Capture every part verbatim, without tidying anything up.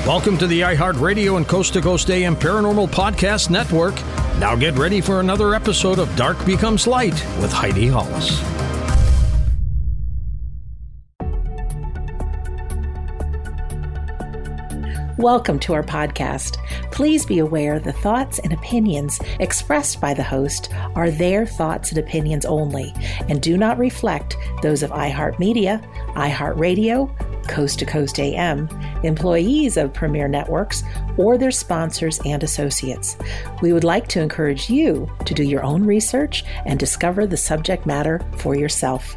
Welcome to the iHeartRadio and Coast to Coast A M Paranormal Podcast Network. Now get ready for another episode of Dark Becomes Light with Heidi Hollis. Welcome to our podcast. Please be aware the thoughts and opinions expressed by the host are their thoughts and opinions only and do not reflect those of iHeartMedia, iHeartRadio, Coast to Coast A M, employees of Premier Networks, or their sponsors and associates. We would like to encourage you to do your own research and discover the subject matter for yourself.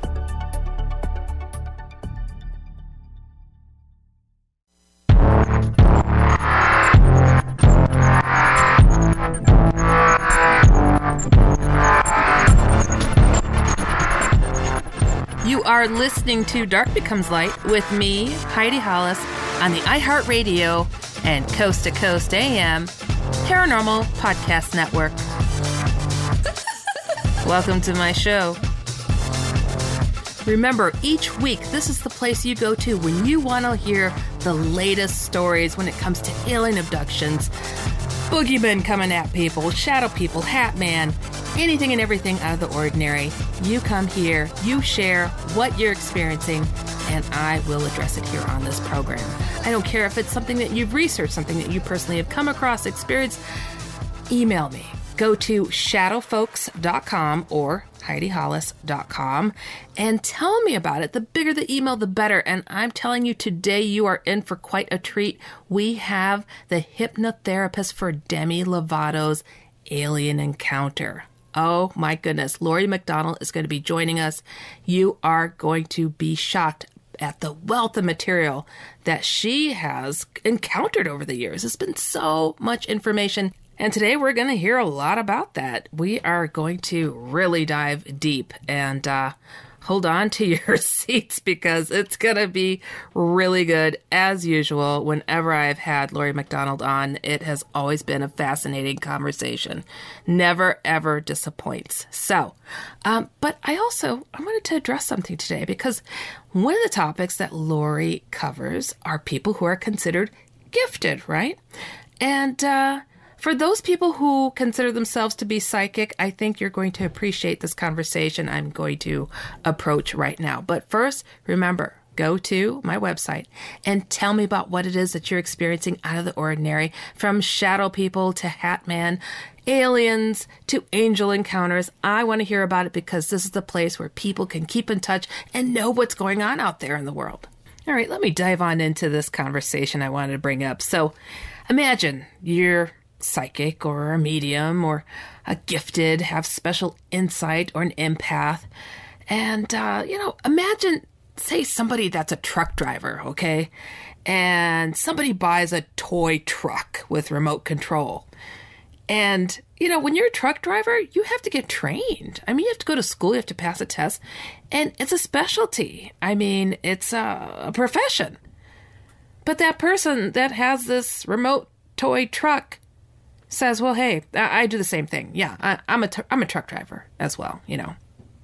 You are listening to Dark Becomes Light with me, Heidi Hollis, on the iHeartRadio and Coast to Coast A M Paranormal Podcast Network. Welcome to my show. Remember, each week, this is the place you go to when you want to hear the latest stories when it comes to alien abductions, boogeymen coming at people, shadow people, Hat Man, anything and everything out of the ordinary. You come here, you share what you're experiencing, and I will address it here on this program. I don't care if it's something that you've researched, something that you personally have come across, experienced. Email me. Go to shadow folks dot com or heidi hollis dot com and tell me about it. The bigger the email, the better. And I'm telling you, today you are in for quite a treat. We have the hypnotherapist for Demi Lovato's Alien Encounter. Oh my goodness, Lori McDonald is going to be joining us. You are going to be shocked at the wealth of material that she has encountered over the years. It's been so much information. And today we're going to hear a lot about that. We are going to really dive deep and uh, hold on to your seats because it's going to be really good. As usual, whenever I've had Lori McDonald on, it has always been a fascinating conversation. Never, ever disappoints. So, um, but I also, I wanted to address something today because one of the topics that Lori covers are people who are considered gifted, right? And, uh, For those people who consider themselves to be psychic, I think you're going to appreciate this conversation I'm going to approach right now. But first, remember, go to my website and tell me about what it is that you're experiencing out of the ordinary, from shadow people to Hat Man, aliens to angel encounters. I want to hear about it because this is the place where people can keep in touch and know what's going on out there in the world. All right, let me dive on into this conversation I wanted to bring up. So imagine you're psychic or a medium or a gifted, have special insight or an empath. And, uh, you know, imagine, say somebody that's a truck driver, okay? And somebody buys a toy truck with remote control. And, you know, when you're a truck driver, you have to get trained. I mean, you have to go to school, you have to pass a test, and it's a specialty. I mean, it's a, a profession. But that person that has this remote toy truck says, well, hey, I, I do the same thing. Yeah, I, I'm a, t- I'm a truck driver as well, you know.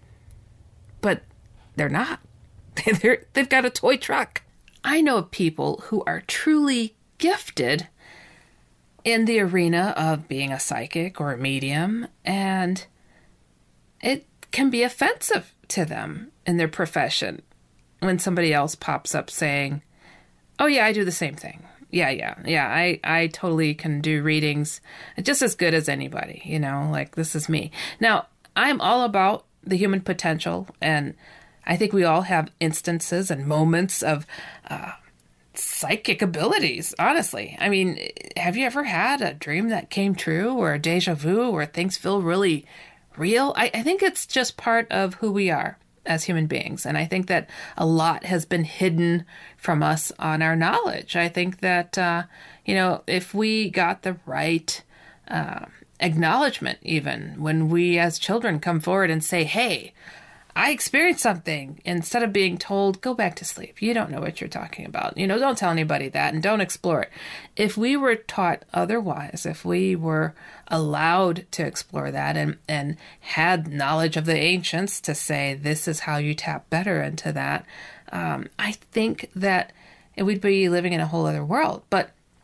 But they're not. they're, they've got a toy truck. I know of people who are truly gifted in the arena of being a psychic or a medium, and it can be offensive to them in their profession when somebody else pops up saying, oh, yeah, I do the same thing. Yeah, yeah, yeah, I, I totally can do readings just as good as anybody, you know, like this is me. Now, I'm all about the human potential, and I think we all have instances and moments of uh, psychic abilities, honestly. I mean, have you ever had a dream that came true or a deja vu where things feel really real? I, I think it's just part of who we are as human beings. And I think that a lot has been hidden from us on our knowledge. I think that, uh, you know, if we got the right uh, acknowledgement, even when we as children come forward and say, hey, I experienced something, instead of being told, go back to sleep. You don't know what you're talking about. You know, don't tell anybody that and don't explore it. If we were taught otherwise, if we were allowed to explore that and, and had knowledge of the ancients to say, this is how you tap better into that, um, I think that we'd be living in a whole other world. But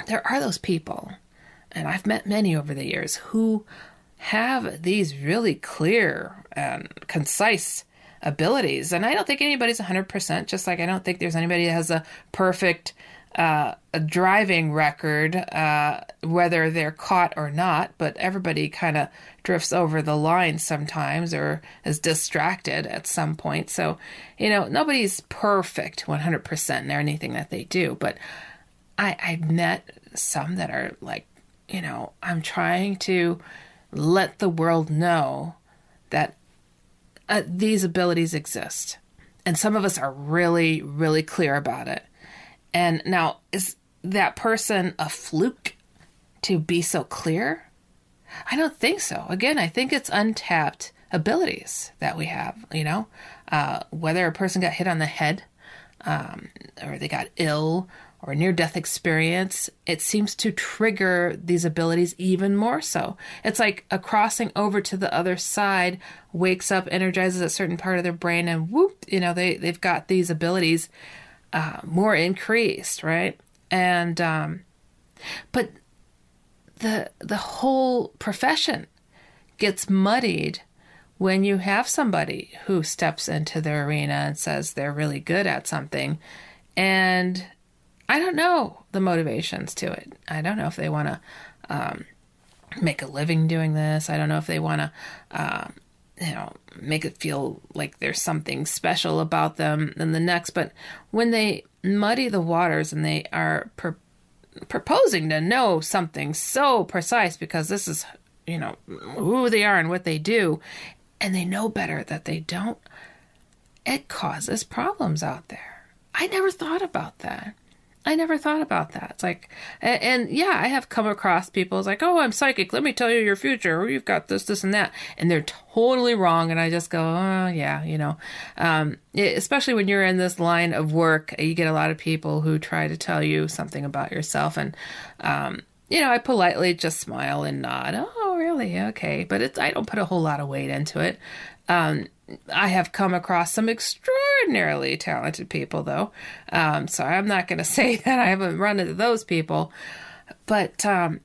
there are those people, and I've met many over the years, who have these really clear and concise abilities. And I don't think anybody's one hundred percent, just like I don't think there's anybody that has a perfect uh, a driving record, uh, whether they're caught or not. But everybody kind of drifts over the line sometimes or is distracted at some point. So, you know, nobody's perfect one hundred percent in anything that they do. But I, I've met some that are like, you know, I'm trying to let the world know that uh, these abilities exist. And some of us are really, really clear about it. And now, is that person a fluke to be so clear? I don't think so. Again, I think it's untapped abilities that we have, you know, uh, whether a person got hit on the head, um, or they got ill, or a near-death experience, it seems to trigger these abilities even more so. It's like a crossing over to the other side wakes up, energizes a certain part of their brain, and whoop, you know, they, they've got these abilities uh, more increased, right? And, um, but the the whole profession gets muddied when you have somebody who steps into the arena and says they're really good at something, and I don't know the motivations to it. I don't know if they want to um, make a living doing this. I don't know if they want to, um, you know, make it feel like there's something special about them than the next. But when they muddy the waters and they are pr- proposing to know something so precise because this is, you know, who they are and what they do, and they know better that they don't, it causes problems out there. I never thought about that. I never thought about that. It's like, and, and yeah, I have come across people. It's like, oh, I'm psychic. Let me tell you your future. Or you've got this, this, and that. And they're totally wrong. And I just go, oh, yeah, you know, um, it, especially when you're in this line of work, you get a lot of people who try to tell you something about yourself. And, um, you know, I politely just smile and nod. Oh, really? Okay. But it's, I don't put a whole lot of weight into it. Um, I have come across some extraordinarily talented people, though. Um, so I'm not going to say that I haven't run into those people. But um,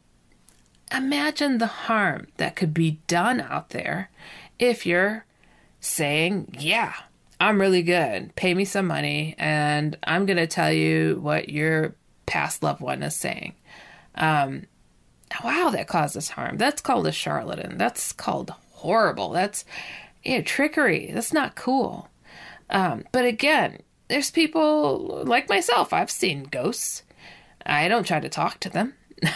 imagine the harm that could be done out there if you're saying, yeah, I'm really good. Pay me some money, and I'm going to tell you what your past loved one is saying. Um, wow, that causes harm. That's called a charlatan. That's called horrible. That's Yeah, trickery. That's not cool. Um, but again, there's people like myself. I've seen ghosts. I don't try to talk to them.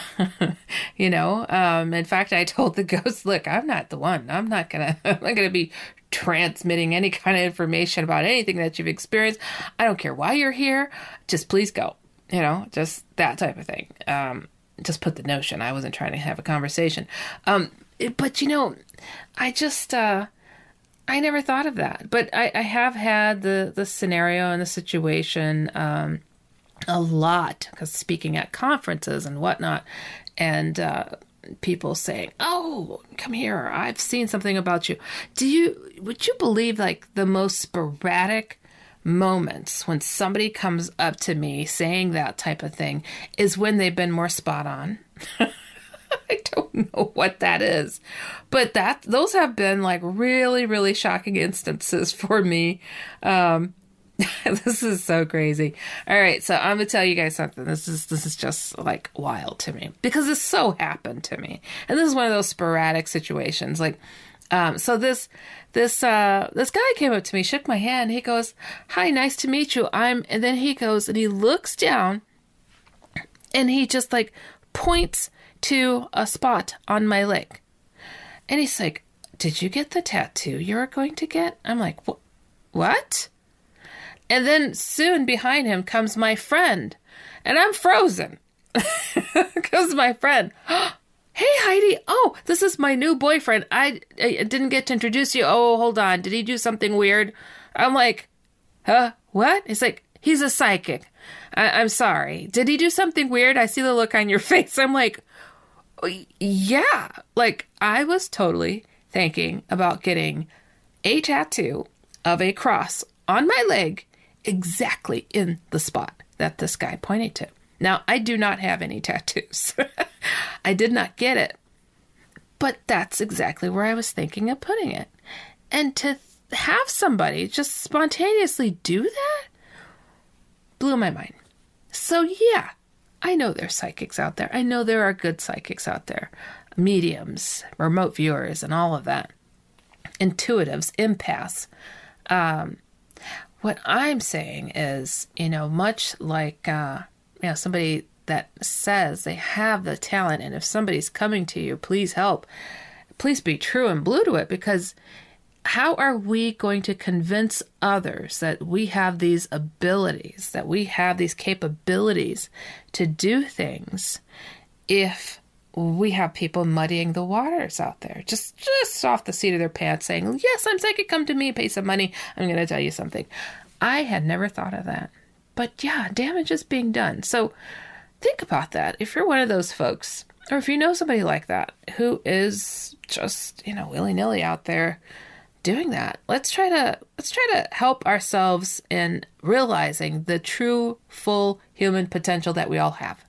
you know, um, in fact, I told the ghost, look, I'm not the one. I'm not going to, I'm not going to be transmitting any kind of information about anything that you've experienced. I don't care why you're here. Just please go, you know, just that type of thing. Um, just put the notion. I wasn't trying to have a conversation. Um, it, but you know, I just, uh, I never thought of that, but I, I have had the, the scenario and the situation um, a lot, because speaking at conferences and whatnot, and uh, people saying, oh, come here, I've seen something about you. Do you, would you believe like the most sporadic moments when somebody comes up to me saying that type of thing is when they've been more spot on? I don't know what that is, but that those have been like really, really shocking instances for me. Um, this is so crazy. All right. So I'm going to tell you guys something. This is, this is just like wild to me because this so happened to me. And this is one of those sporadic situations. Like, um, so this, this, uh, this guy came up to me, shook my hand. He goes, hi, nice to meet you. I'm, and then he goes and he looks down and he just like points to a spot on my leg. And he's like, did you get the tattoo you're going to get? I'm like, what? And then soon behind him comes my friend. And I'm frozen. Comes my friend. Hey, Heidi. Oh, this is my new boyfriend. I, I didn't get to introduce you. Oh, hold on. Did he do something weird? I'm like, huh? What? It's like, he's a psychic. I, I'm sorry. Did he do something weird? I see the look on your face. I'm like, yeah, like I was totally thinking about getting a tattoo of a cross on my leg exactly in the spot that this guy pointed to. Now, I do not have any tattoos. I did not get it. But that's exactly where I was thinking of putting it. And to have somebody just spontaneously do that blew my mind. So yeah, I know there's psychics out there. I know there are good psychics out there. Mediums, remote viewers, and all of that. Intuitives, empaths. Um, what I'm saying is, you know, much like, uh, you know, somebody that says they have the talent, and if somebody's coming to you, please help. Please be true and blue to it, because how are we going to convince others that we have these abilities, that we have these capabilities to do things if we have people muddying the waters out there, just just off the seat of their pants saying, yes, I'm psychic, come to me, pay some money, I'm going to tell you something. I had never thought of that. But yeah, damage is being done. So think about that. If you're one of those folks, or if you know somebody like that who is just, you know, willy-nilly out there doing that, let's try to let's try to help ourselves in realizing the true, full human potential that we all have.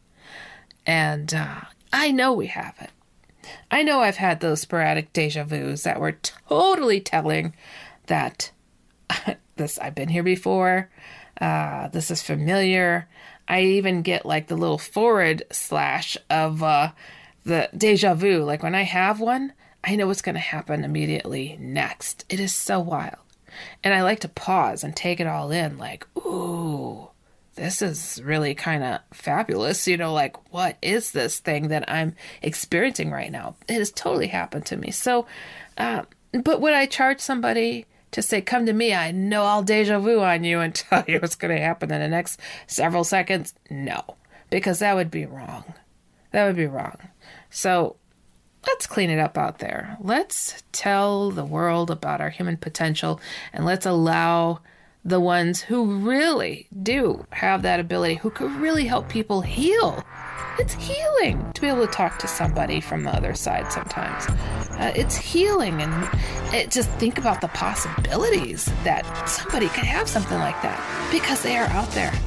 And uh, I know we have it. I know I've had those sporadic deja vus that were totally telling that this I've been here before. Uh, this is familiar. I even get like the little forward slash of uh, the deja vu. Like when I have one, I know what's going to happen immediately next. It is so wild. And I like to pause and take it all in like, ooh, this is really kind of fabulous. You know, like, what is this thing that I'm experiencing right now? It has totally happened to me. So, uh, but would I charge somebody to say, come to me, I know I'll deja vu on you and tell you what's going to happen in the next several seconds? No, because that would be wrong. That would be wrong. So let's clean it up out there. Let's tell the world about our human potential, and let's allow the ones who really do have that ability, who could really help people heal. It's healing to be able to talk to somebody from the other side sometimes. Uh, it's healing, and it, just think about the possibilities that somebody could have something like that, because they are out there.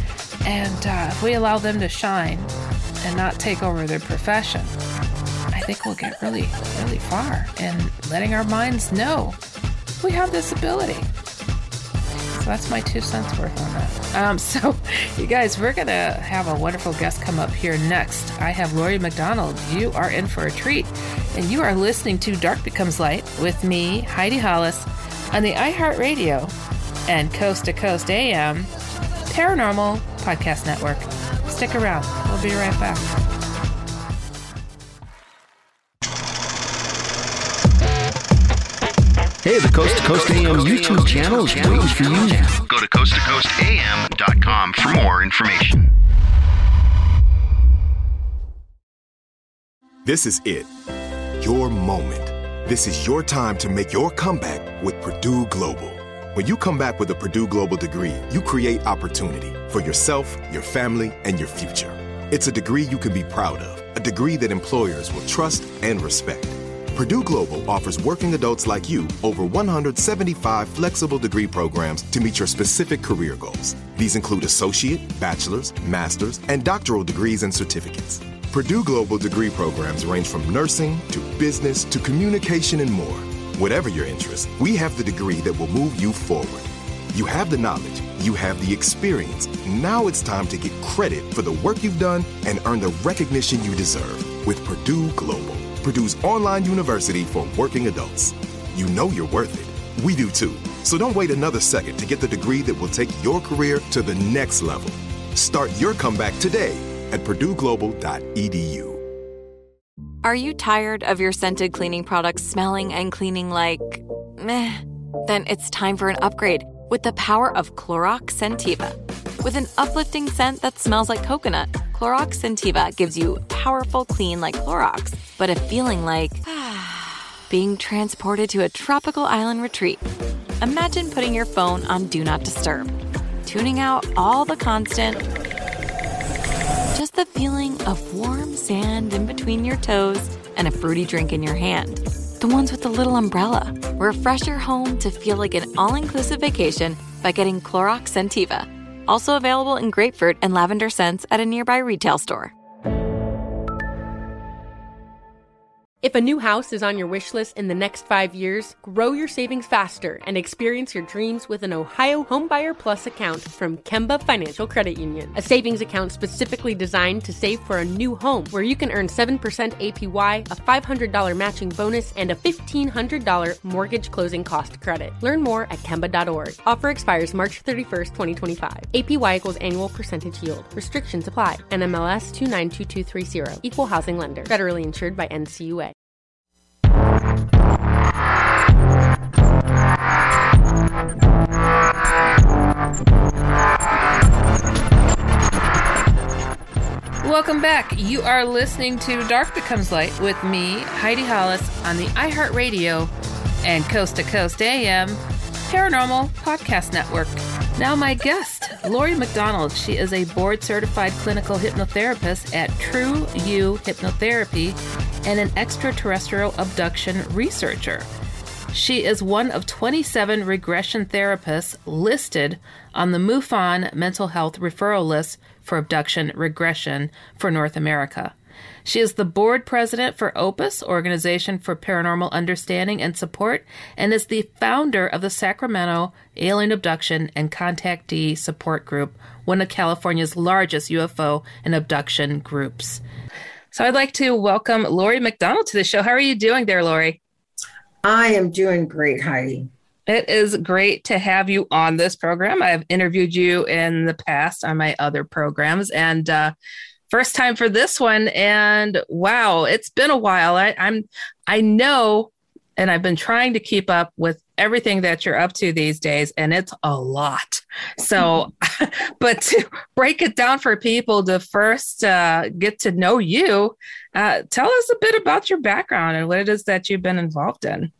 And uh, if we allow them to shine and not take over their profession, I think we'll get really, really far in letting our minds know we have this ability. So that's my two cents worth on that. Um, so, you guys, we're going to have a wonderful guest come up here next. I have Lori McDonald. You are in for a treat. And you are listening to Dark Becomes Light with me, Heidi Hollis, on the iHeartRadio and Coast to Coast A M Paranormal Podcast Network. Stick around. We'll be right back. Hey, the Coast to Coast A M YouTube channel is waiting for you. Go to coast to coast a m dot com for more information. This is it. Your moment. This is your time to make your comeback with Purdue Global. When you come back with a Purdue Global degree, you create opportunity for yourself, your family, and your future. It's a degree you can be proud of, a degree that employers will trust and respect. Purdue Global offers working adults like you over one hundred seventy-five flexible degree programs to meet your specific career goals. These include associate, bachelor's, master's, and doctoral degrees and certificates. Purdue Global degree programs range from nursing to business to communication and more. Whatever your interest, we have the degree that will move you forward. You have the knowledge, you have the experience. Now it's time to get credit for the work you've done and earn the recognition you deserve with Purdue Global, Purdue's online university for working adults. You know you're worth it. We do too. So don't wait another second to get the degree that will take your career to the next level. Start your comeback today at purdue global dot e d u. Are you tired of your scented cleaning products smelling and cleaning like meh? Then it's time for an upgrade with the power of Clorox Scentiva. With an uplifting scent that smells like coconut, Clorox Scentiva gives you powerful clean like Clorox, but a feeling like being transported to a tropical island retreat. Imagine putting your phone on Do Not Disturb, tuning out all the constant, just the feeling of warm sand in between your toes and a fruity drink in your hand. The ones with the little umbrella. Refresh your home to feel like an all-inclusive vacation by getting Clorox Scentiva. Also available in grapefruit and lavender scents at a nearby retail store. If a new house is on your wish list in the next five years, grow your savings faster and experience your dreams with an Ohio Homebuyer Plus account from Kemba Financial Credit Union. A savings account specifically designed to save for a new home, where you can earn seven percent A P Y, a five hundred dollars matching bonus, and a fifteen hundred dollars mortgage closing cost credit. Learn more at Kemba dot org. Offer expires March thirty-first, twenty twenty-five. A P Y equals annual percentage yield. Restrictions apply. N M L S two nine two two three zero. Equal housing lender. Federally insured by N C U A. Welcome back. You are listening to Dark Becomes Light with me, Heidi Hollis, on the iHeartRadio and Coast to Coast A M Paranormal Podcast Network. Now my guest, Lori McDonald. She is a board-certified clinical hypnotherapist at True You Hypnotherapy and an extraterrestrial abduction researcher. She is one of twenty-seven regression therapists listed on the MUFON mental health referral list for abduction regression for North America. She is the board president for Opus, Organization for Paranormal Understanding and Support, and is the founder of the Sacramento Alien Abduction and Contactee Support Group, one of California's largest U F O and abduction groups. So I'd like to welcome Lori McDonald to the show. How are you doing there, Lori? I am doing great, Heidi. It is great to have you on this program. I've interviewed you in the past on my other programs, and uh, first time for this one. And wow, it's been a while. I, I'm, I know, and I've been trying to keep up with everything that you're up to these days, and it's a lot. So, but to break it down for people to first uh, get to know you, uh, tell us a bit about your background and what it is that you've been involved in.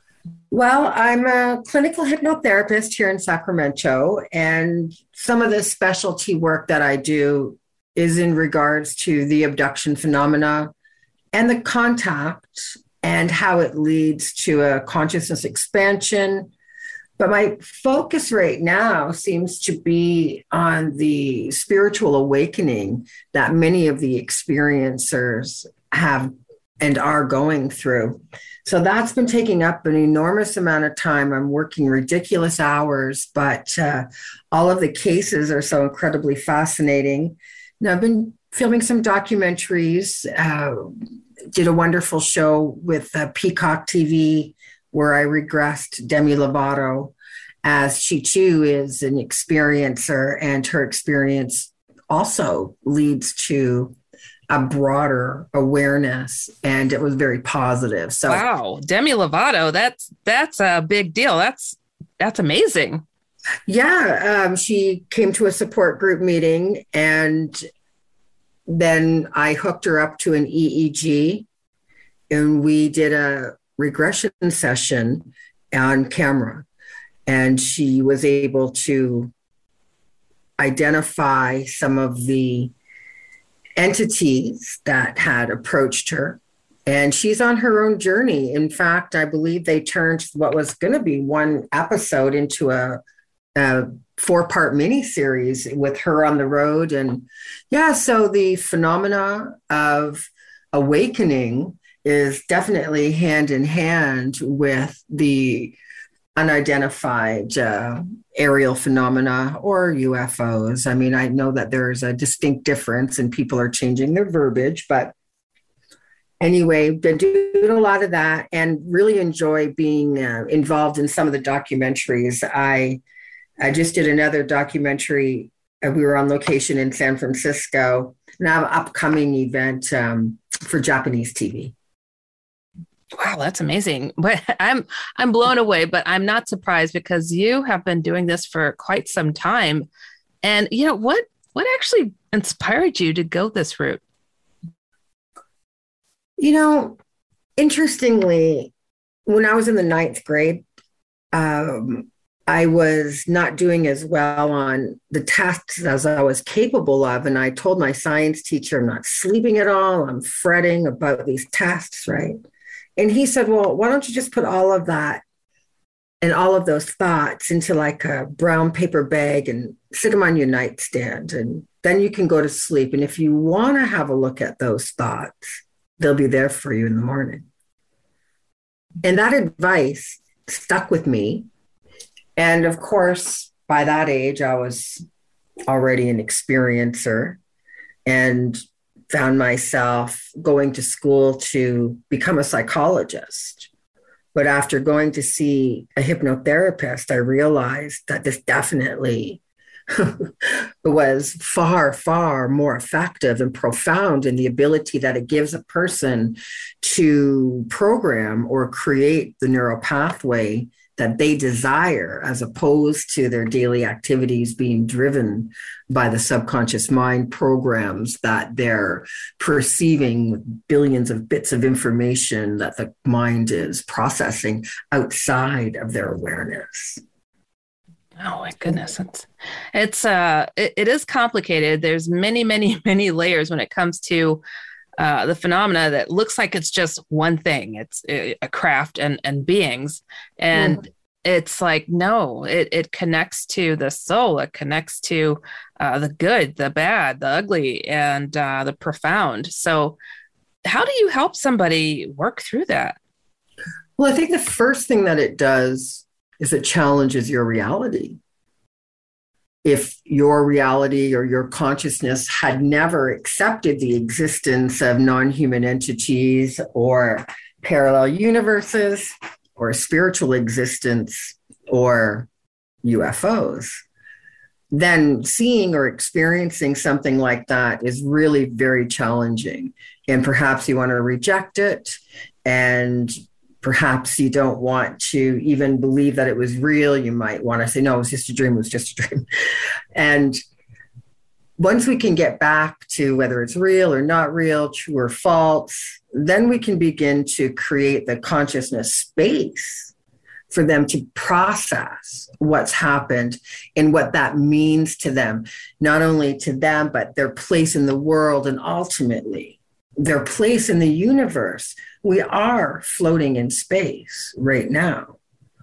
Well, I'm a clinical hypnotherapist here in Sacramento, and some of the specialty work that I do is in regards to the abduction phenomena and the contact and how it leads to a consciousness expansion. But my focus right now seems to be on the spiritual awakening that many of the experiencers have and are going through. So that's been taking up an enormous amount of time. I'm working ridiculous hours, but uh, all of the cases are so incredibly fascinating. And I've been filming some documentaries, uh, did a wonderful show with uh, Peacock T V where I regressed Demi Lovato, as she too is an experiencer, and her experience also leads to a broader awareness, and it was very positive. So wow, Demi Lovato, that's that's a big deal. That's that's amazing. Yeah, um, she came to a support group meeting, and then I hooked her up to an E E G, and we did a regression session on camera, and she was able to identify some of the entities that had approached her, and she's on her own journey. In fact, I believe they turned what was going to be one episode into a, a four-part miniseries with her on the road. And yeah, so the phenomena of awakening is definitely hand in hand with the unidentified uh, aerial phenomena or U F Os. I mean, I know that there's a distinct difference and people are changing their verbiage, but anyway, been doing a lot of that and really enjoy being uh, involved in some of the documentaries. I I just did another documentary. Uh, we were on location in San Francisco, and I have an upcoming event um, for Japanese T V. Wow, that's amazing. But I'm I'm blown away, but I'm not surprised because you have been doing this for quite some time. And you know, what what actually inspired you to go this route? You know, interestingly, when I was in the ninth grade, um, I was not doing as well on the tasks as I was capable of. And I told my science teacher, I'm not sleeping at all. I'm fretting about these tasks, right? And he said, well, why don't you just put all of that and all of those thoughts into like a brown paper bag and sit them on your nightstand. And then you can go to sleep. And if you want to have a look at those thoughts, they'll be there for you in the morning. And that advice stuck with me. And of course, by that age, I was already an experiencer and found myself going to school to become a psychologist. But after going to see a hypnotherapist, I realized that this definitely was far, far more effective and profound in the ability that it gives a person to program or create the neural pathway that they desire, as opposed to their daily activities being driven by the subconscious mind programs that they're perceiving with billions of bits of information that the mind is processing outside of their awareness. Oh my goodness. It's, it's uh, it, it is complicated. There's many, many, many layers when it comes to uh, the phenomena that looks like it's just one thing. It's a craft and, and beings. And mm. it's like, no, it, it connects to the soul. It connects to uh, the good, the bad, the ugly, and uh, the profound. So how do you help somebody work through that? Well, I think the first thing that it does is it challenges your reality. If your reality or your consciousness had never accepted the existence of non-human entities or parallel universes or spiritual existence or U F Os, then seeing or experiencing something like that is really very challenging. And perhaps you want to reject it, and perhaps you don't want to even believe that it was real. You might want to say, no, it was just a dream, it was just a dream. And once we can get back to whether it's real or not real, true or false, then we can begin to create the consciousness space for them to process what's happened and what that means to them, not only to them, but their place in the world and ultimately their place in the universe. We are floating in space right now.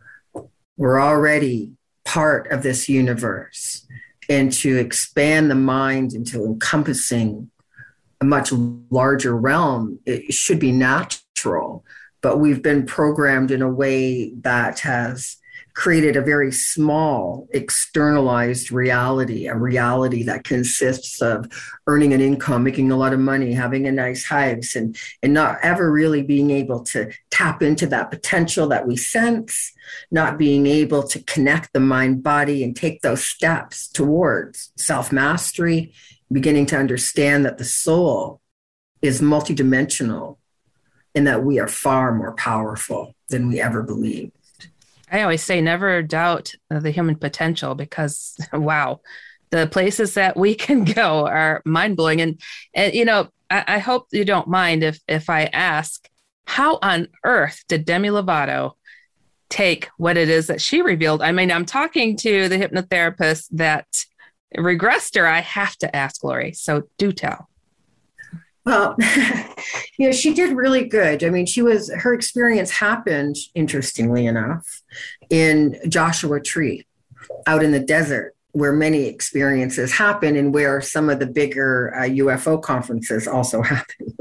We're already part of this universe. And to expand the mind into encompassing a much larger realm, it should be natural. But we've been programmed in a way that has created a very small externalized reality, a reality that consists of earning an income, making a lot of money, having a nice house, and, and not ever really being able to tap into that potential that we sense, not being able to connect the mind body and take those steps towards self-mastery, beginning to understand that the soul is multidimensional and that we are far more powerful than we ever believed. I always say never doubt the human potential, because, wow, the places that we can go are mind-blowing. And, and you know, I, I hope you don't mind if, if I ask, how on earth did Demi Lovato take what it is that she revealed? I mean, I'm talking to the hypnotherapist that regressed her. I have to ask Lori. So do tell. Well, you know, she did really good. I mean, she was, her experience happened, interestingly enough, in Joshua Tree, out in the desert, where many experiences happen and where some of the bigger uh, U F O conferences also happen.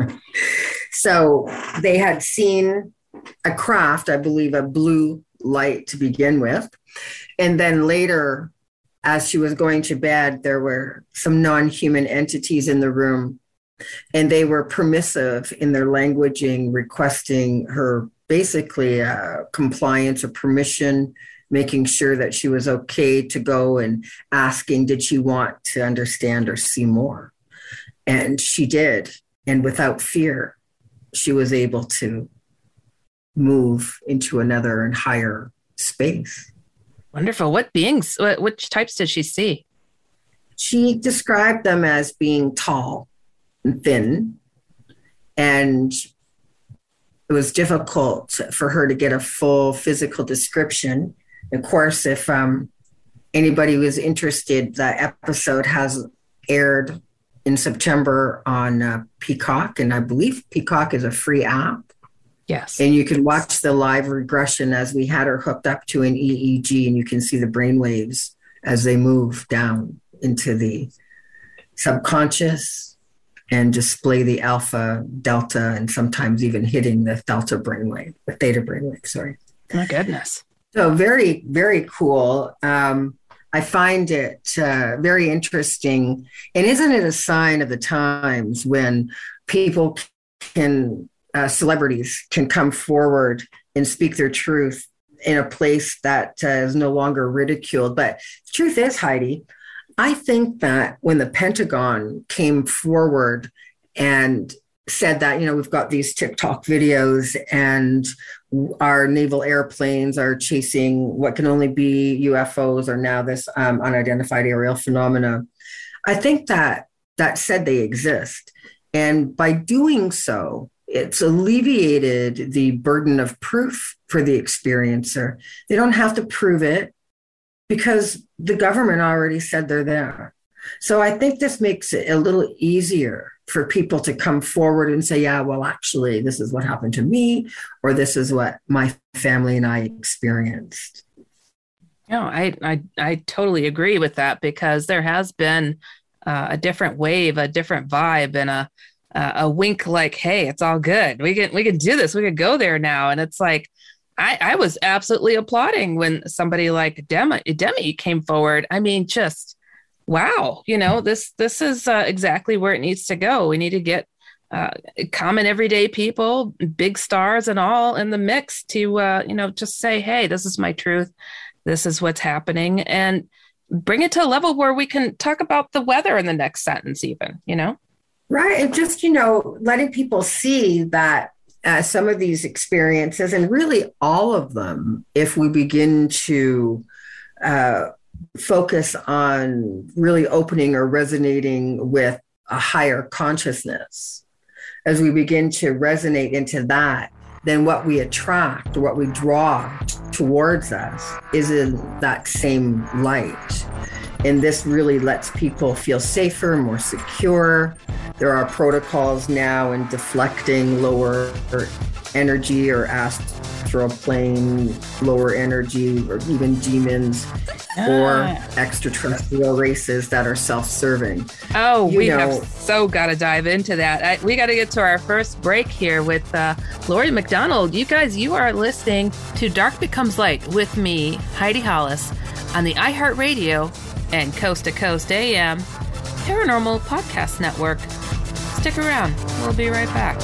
So they had seen a craft, I believe, a blue light to begin with. And then later, as she was going to bed, there were some non-human entities in the room. And they were permissive in their languaging, requesting her basically uh, compliance or permission, making sure that she was okay to go, and asking, did she want to understand or see more? And she did. And without fear, she was able to move into another and higher space. Wonderful. What beings, what, which types did she see? She described them as being tall and thin, and it was difficult for her to get a full physical description. Of course, if um, anybody was interested, the episode has aired in September on uh, Peacock, and I believe Peacock is a free app. Yes. And you can watch the live regression as we had her hooked up to an E E G, and you can see the brain waves as they move down into the subconscious and display the alpha, delta, and sometimes even hitting the delta brainwave, the theta brainwave, sorry. My goodness. So very, very cool. Um, I find it uh, very interesting. And isn't it a sign of the times when people can, uh, celebrities can come forward and speak their truth in a place that uh, is no longer ridiculed? But the truth is, Heidi, I think that when the Pentagon came forward and said that, you know, we've got these TikTok videos and our naval airplanes are chasing what can only be U F Os or now this um, unidentified aerial phenomena, I think that that said they exist. And by doing so, it's alleviated the burden of proof for the experiencer. They don't have to prove it because the government already said they're there. So I think this makes it a little easier for people to come forward and say, yeah, well, actually, this is what happened to me, or this is what my family and I experienced. No, I I, I totally agree with that, because there has been uh, a different wave, a different vibe, and a uh, a wink like, hey, it's all good. We can we can do this. We can go there now. And it's like, I, I was absolutely applauding when somebody like Demi, Demi came forward. I mean, just wow, you know, this this is uh, exactly where it needs to go. We need to get uh, common everyday people, big stars and all in the mix to, uh, you know, just say, hey, this is my truth. This is what's happening, and bring it to a level where we can talk about the weather in the next sentence even, you know? Right. And just, you know, letting people see that uh, some of these experiences, and really all of them, if we begin to uh, focus on really opening or resonating with a higher consciousness, as we begin to resonate into that, then what we attract, or what we draw towards us, is in that same light. And this really lets people feel safer, more secure. There are protocols now in deflecting lower energy or astral plane, lower energy, or even demons ah. or extraterrestrial races that are self-serving. Oh, you we know, have so got to dive into that. I, we got to get to our first break here with uh, Lori McDonald. You guys, you are listening to Dark Becomes Light with me, Heidi Hollis, on the iHeartRadio and Coast to Coast A M Paranormal Podcast Network. Stick around. We'll be right back.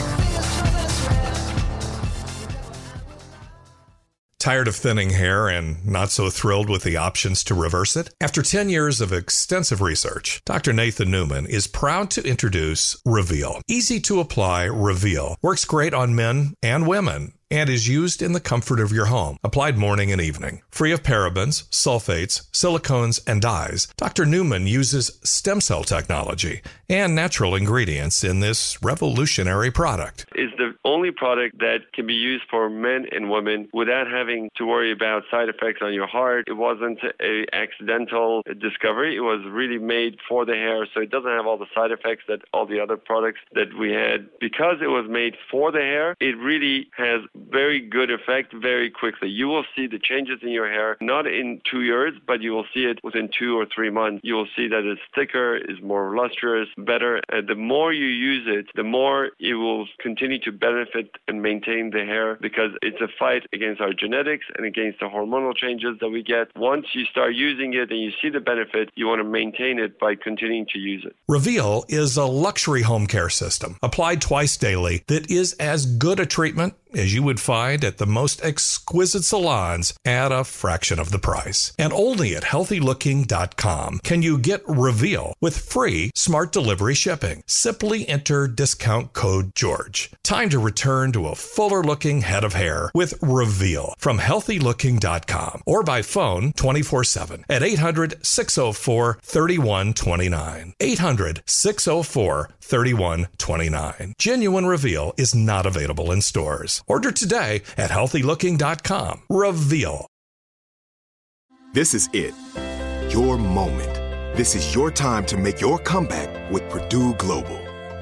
Tired of thinning hair and not so thrilled with the options to reverse it? After ten years of extensive research, Doctor Nathan Newman is proud to introduce Reveal. Easy to apply Reveal works great on men and women and is used in the comfort of your home, applied morning and evening. Free of parabens, sulfates, silicones, and dyes, Doctor Newman uses stem cell technology and natural ingredients in this revolutionary product. It's the only product that can be used for men and women without having to worry about side effects on your heart. It wasn't an accidental discovery. It was really made for the hair, so it doesn't have all the side effects that all the other products that we had. Because it was made for the hair, it really has very good effect very quickly. You will see the changes in your hair, not in two years, but you will see it within two or three months. You will see that it's thicker, is more lustrous, better. Uh, the more you use it, the more it will continue to benefit and maintain the hair, because it's a fight against our genetics and against the hormonal changes that we get. Once you start using it and you see the benefit, you want to maintain it by continuing to use it. Reveal is a luxury home care system applied twice daily that is as good a treatment as you would find at the most exquisite salons at a fraction of the price. And only at healthy looking dot com can you get Reveal with free smart delivery shipping. Simply enter discount code George. Time to return to a fuller looking head of hair with Reveal from healthy looking dot com or by phone twenty-four seven at eight hundred, six oh four, three one two nine. eight hundred, six oh four, three one two nine. Genuine Reveal is not available in stores. Order today at healthy looking dot com. Reveal. This is it. Your moment. This is your time to make your comeback with Purdue Global.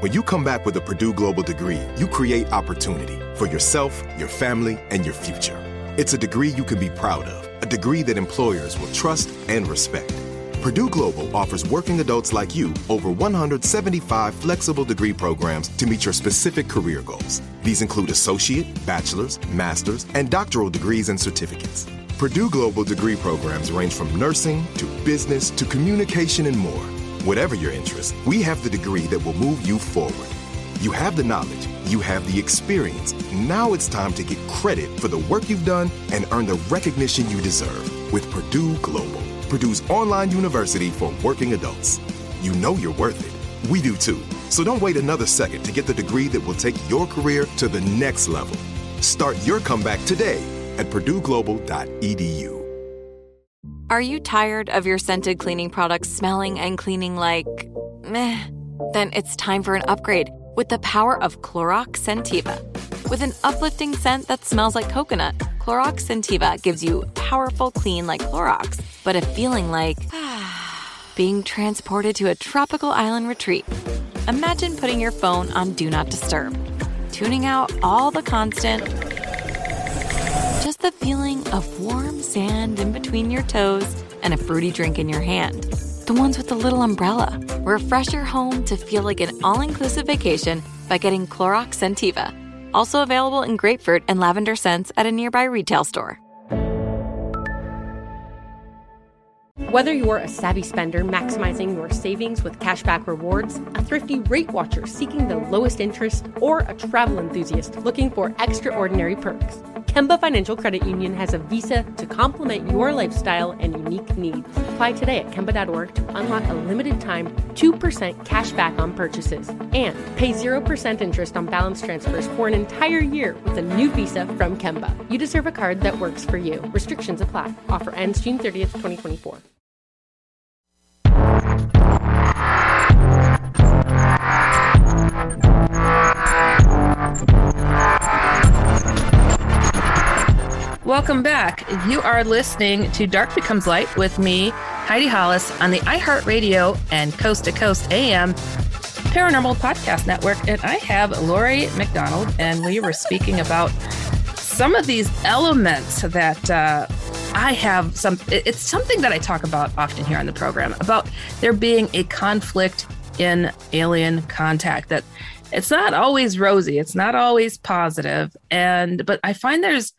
When you come back with a Purdue Global degree, you create opportunity for yourself, your family, and your future. It's a degree you can be proud of, a degree that employers will trust and respect. Purdue Global offers working adults like you over one hundred seventy-five flexible degree programs to meet your specific career goals. These include associate, bachelor's, master's, and doctoral degrees and certificates. Purdue Global degree programs range from nursing to business to communication and more. Whatever your interest, we have the degree that will move you forward. You have the knowledge, you have the experience. Now it's time to get credit for the work you've done and earn the recognition you deserve with Purdue Global, Purdue's online university for working adults. You know you're worth it. We do too. So don't wait another second to get the degree that will take your career to the next level. Start your comeback today at purdue global dot e d u. Are you tired of your scented cleaning products smelling and cleaning like meh? Then it's time for an upgrade with the power of Clorox Scentiva. With an uplifting scent that smells like coconut, Clorox Scentiva gives you powerful clean like Clorox, but a feeling like being transported to a tropical island retreat. Imagine putting your phone on Do Not Disturb, tuning out all the constant, just the feeling of warm sand in between your toes and a fruity drink in your hand. The ones with the little umbrella. Refresh your home to feel like an all-inclusive vacation by getting Clorox Scentiva. Also available in grapefruit and lavender scents at a nearby retail store. Whether you're a savvy spender maximizing your savings with cashback rewards, a thrifty rate watcher seeking the lowest interest, or a travel enthusiast looking for extraordinary perks, Kemba Financial Credit Union has a visa to complement your lifestyle and unique needs. Apply today at kemba dot org to unlock a limited time two percent cash back on purchases and pay zero percent interest on balance transfers for an entire year with a new visa from Kemba. You deserve a card that works for you. Restrictions apply. Offer ends June thirtieth, twenty twenty-four. Welcome back. You are listening to Dark Becomes Light with me, Heidi Hollis, on the iHeartRadio and Coast to Coast A M Paranormal Podcast Network. And I have Lori McDonald, and we were speaking about some of these elements that uh, I have some, it's something that I talk about often here on the program, about there being a conflict in alien contact, that it's not always rosy, it's not always positive. And, but I find there's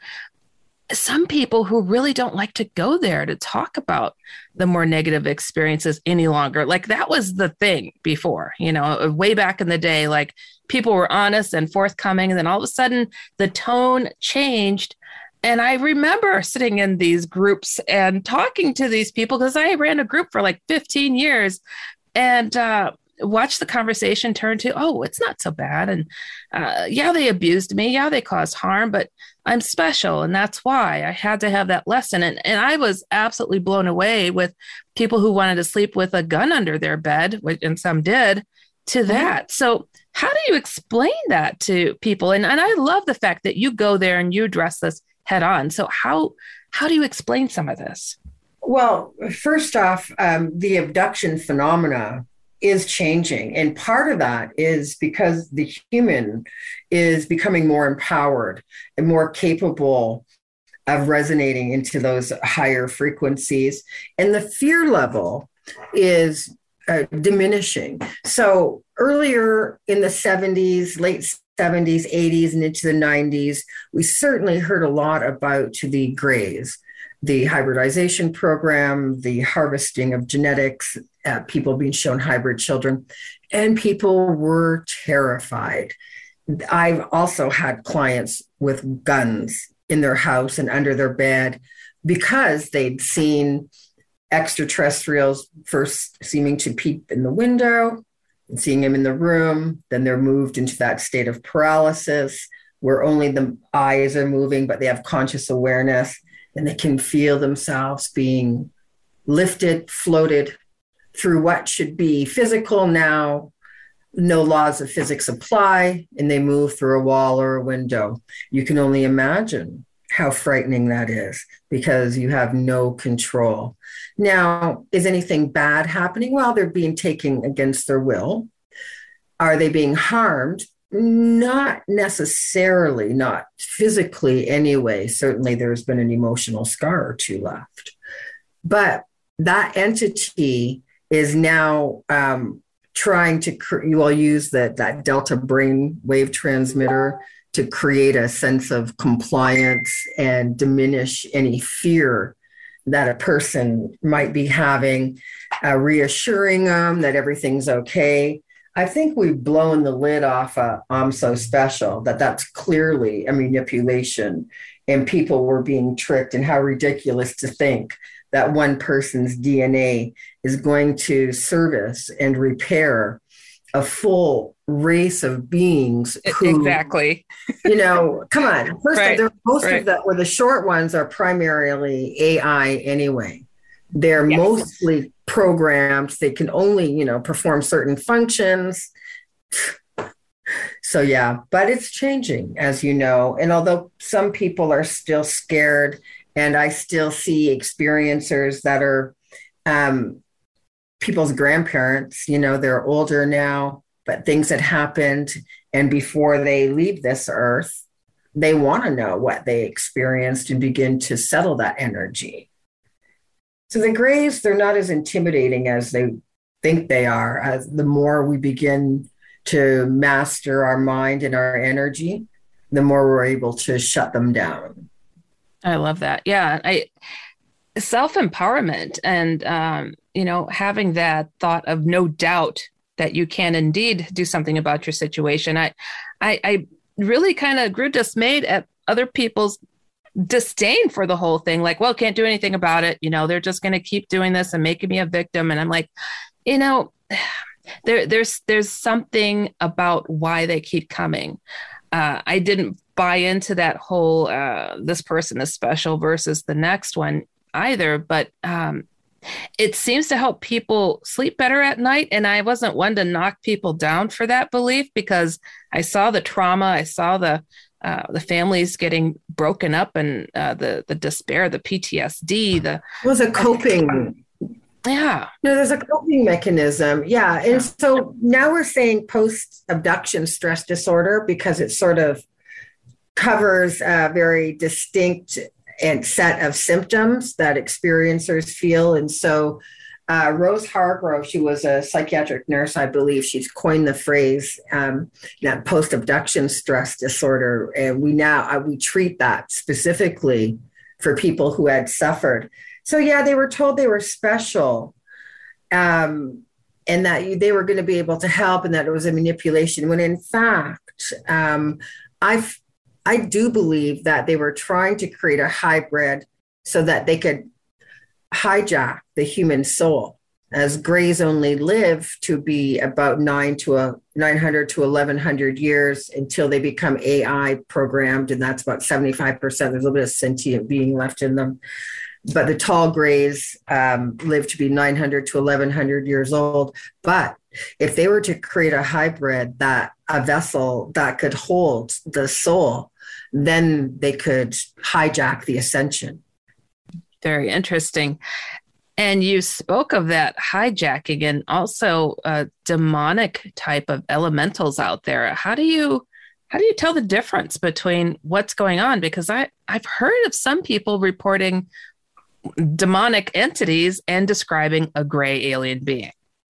some people who really don't like to go there to talk about the more negative experiences any longer. Like that was the thing before, you know, way back in the day, like people were honest and forthcoming. And then all of a sudden the tone changed. And I remember sitting in these groups and talking to these people, because I ran a group for like fifteen years, and uh, watched the conversation turn to, oh, it's not so bad. And uh, yeah, they abused me. Yeah, they caused harm, but I'm special. And that's why I had to have that lesson. And, and I was absolutely blown away with people who wanted to sleep with a gun under their bed, and some did, to that. So how do you explain that to people? And, and I love the fact that you go there and you address this head on. So how, how do you explain some of this? Well, first off, um, the abduction phenomena is changing. And part of that is because the human is becoming more empowered and more capable of resonating into those higher frequencies. And the fear level is uh, diminishing. So earlier in the seventies, late seventies, eighties, and into the nineties, we certainly heard a lot about the Greys, the hybridization program, the harvesting of genetics, uh, people being shown hybrid children, and people were terrified. I've also had clients with guns in their house and under their bed because they'd seen extraterrestrials first seeming to peep in the window and seeing them in the room. Then they're moved into that state of paralysis where only the eyes are moving, but they have conscious awareness. And they can feel themselves being lifted, floated through what should be physical now. No laws of physics apply, and they move through a wall or a window. You can only imagine how frightening that is because you have no control. Now, is anything bad happening? Well, they're being taken against their will. Are they being harmed? Not necessarily, not physically anyway. Certainly there's been an emotional scar or two left. But that entity is now um, trying to, cre- you will use that, that delta brain wave transmitter to create a sense of compliance and diminish any fear that a person might be having, uh, reassuring them that everything's okay. I think we've blown the lid off a I'm So Special, that that's clearly a manipulation and people were being tricked, and how ridiculous to think that one person's D N A is going to service and repair a full race of beings who, exactly, you know, come on. First, right, of, most right. of the, or the short ones are primarily A I anyway. They're yes. mostly programmed. They can only, you know, perform certain functions. So, yeah, but it's changing, as you know. And although some people are still scared, and I still see experiencers that are um, people's grandparents, you know, they're older now, but things had happened. And before they leave this earth, they want to know what they experienced and begin to settle that energy. So the grays, they're not as intimidating as they think they are. As the more we begin to master our mind and our energy, the more we're able to shut them down. I love that. Yeah. I self-empowerment and, um, you know, having that thought of no doubt that you can indeed do something about your situation. I, I, I really kind of grew dismayed at other people's disdain for the whole thing. Like, well, can't do anything about it. You know, they're just going to keep doing this and making me a victim. And I'm like, you know, there, there's, there's something about why they keep coming. Uh, I didn't buy into that whole, uh, this person is special versus the next one either, but, um, it seems to help people sleep better at night. And I wasn't one to knock people down for that belief, because I saw the trauma, I saw the, Uh, the families getting broken up, and uh, the the despair, the P T S D, the it was a coping. Yeah, no, there's a coping mechanism. Yeah, and so now we're saying post-abduction stress disorder because it sort of covers a very distinct and set of symptoms that experiencers feel, and so. Uh, Rose Hargrove, she was a psychiatric nurse, I believe. She's coined the phrase um, that post-abduction stress disorder, and we now uh, we treat that specifically for people who had suffered. So yeah, they were told they were special, um, and that they were going to be able to help, and that it was a manipulation. When in fact, um, I I do believe that they were trying to create a hybrid so that they could hijack the human soul, as grays only live to be about nine to a nine hundred to eleven hundred years until they become A I programmed, and that's about seventy-five percent. There's a little bit of sentient being left in them, but the tall grays um, live to be nine hundred to eleven hundred years old. But if they were to create a hybrid, that a vessel that could hold the soul, then they could hijack the ascension. Very interesting. And you spoke of that hijacking and also a demonic type of elementals out there. How do you how do you tell the difference between what's going on? Because I, I've heard of some people reporting demonic entities and describing a gray alien being.